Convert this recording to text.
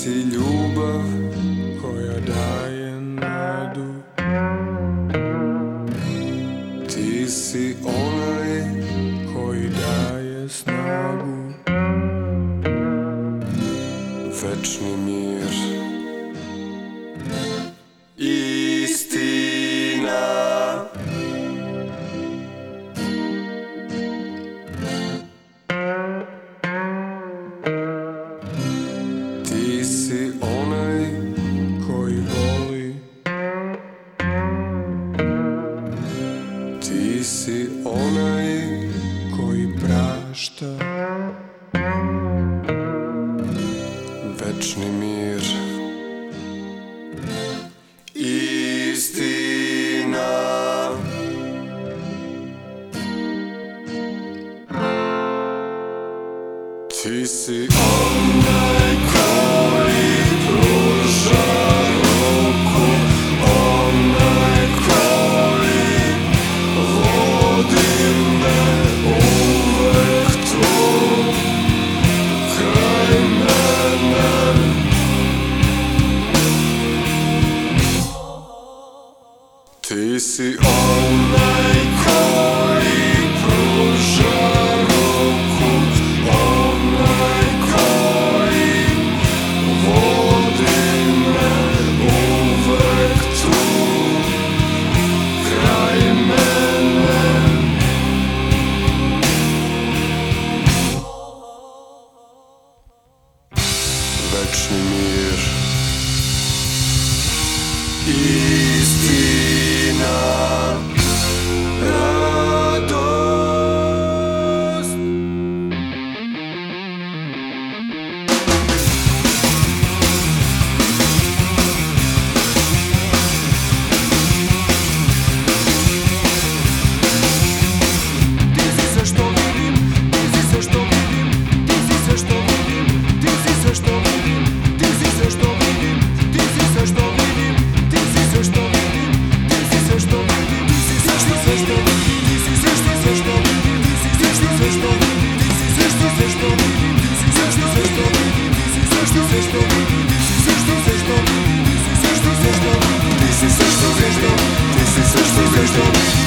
si ljubav koja daje nadu. Ti si onaj koji daje snagu. Večni mir, istina. Ti si onaj koji voli. Ti si onaj koji prašta. Večni mir, istina. Ti si onaj koji pruža ruku, onaj koji vodi me uvek tu, kraj mene. Ti si onaj koji pruža ruku, onaj koji vodi me uvek tu, kraj mene. Večni mir, istina, radost. Ti si sve što vidim, ti si sve što vidim, ti si sve što vidim, ti si sve što vidim, ti si sve što vidim, ti si sve što vidim, ti si sve što vidim, ti si sve što vidim, ti si sve što vidim, ti si sve što vidim, ti si sve što vidim, ti si sve što vidim, ti si sve što vidim, ti si sve što vidim, ti si sve što vidim, ti si sve što vidim, ti si sve što vidim, ti si sve što vidim, ti si sve što vidim.